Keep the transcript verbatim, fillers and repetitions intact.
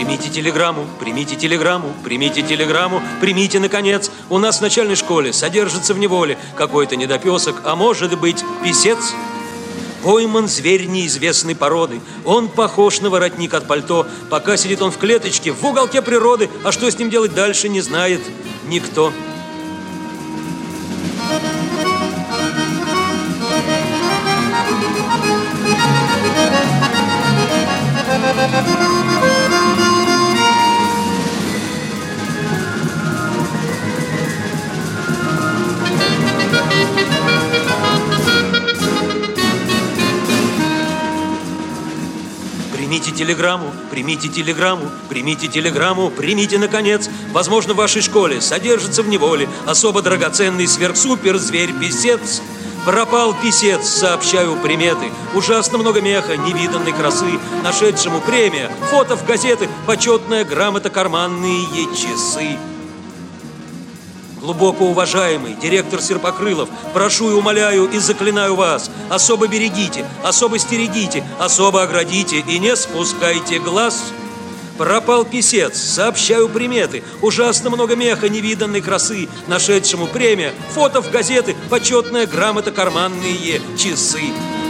Примите телеграмму, примите телеграмму, примите телеграмму, примите, наконец. У нас в начальной школе содержится в неволе какой-то недопесок, а может быть, писец. Пойман зверь неизвестной породы. Он похож на воротник от пальто. Пока сидит он в клеточке, в уголке природы. А что с ним делать дальше, не знает никто. Примите телеграмму, примите телеграмму, примите телеграмму, примите, наконец. Возможно, в вашей школе содержится в неволе особо драгоценный сверхсупер-зверь-писец. Пропал писец, сообщаю приметы. Ужасно много меха, невиданной красы. Нашедшему премия, фото в газеты, почетная грамота, карманные часы. Глубоко уважаемый директор Серпокрылов, прошу и умоляю и заклинаю вас, особо берегите, особо стерегите, особо оградите и не спускайте глаз. Пропал писец, сообщаю приметы, ужасно много меха, невиданной красы, нашедшему премия, фото в газеты, почетная грамота, карманные часы.